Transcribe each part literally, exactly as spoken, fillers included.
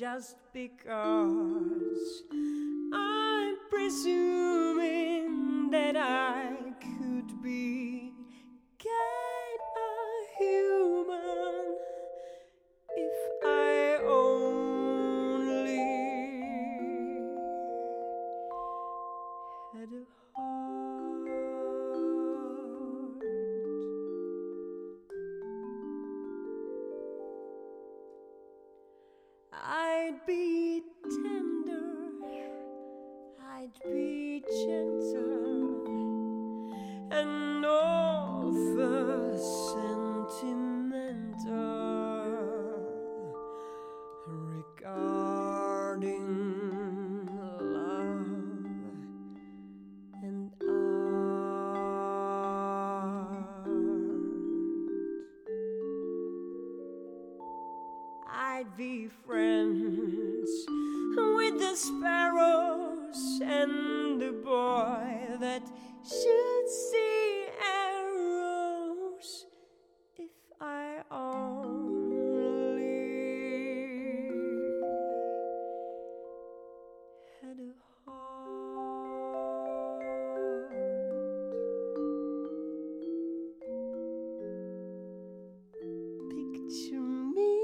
just because I'm presuming that I could be kind of human if I only had a heart. I'd be tender, I'd be gentle, and often sentimental regarding love and art. I'd be friends with the sparrows and the boy that shoots the arrows if I only had a heart. Picture me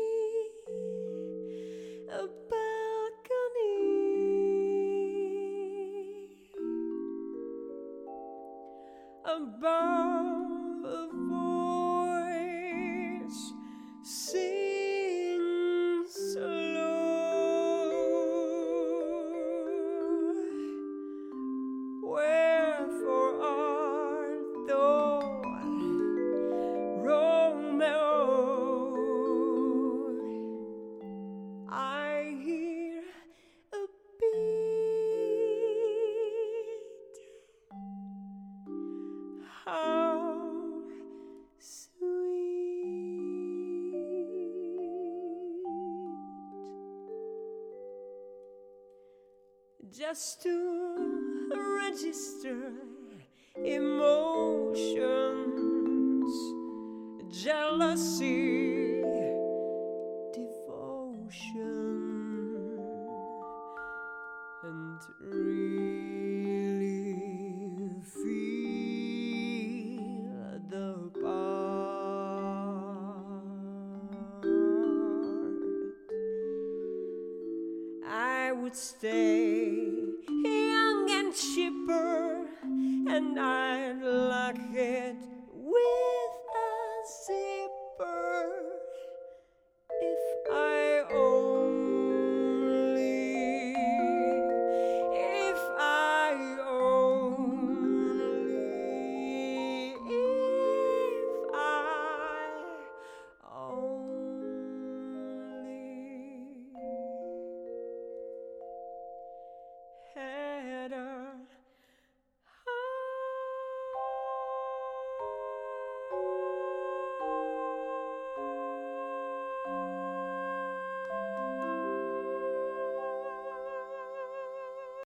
a balcony, above a voice sings low. Wherefore art thou, Romeo? I hear a beat. How sweet. Just to register emotions, jealousy, devotion, and really feel the part. I would stay young and chipper, and I'd lock it with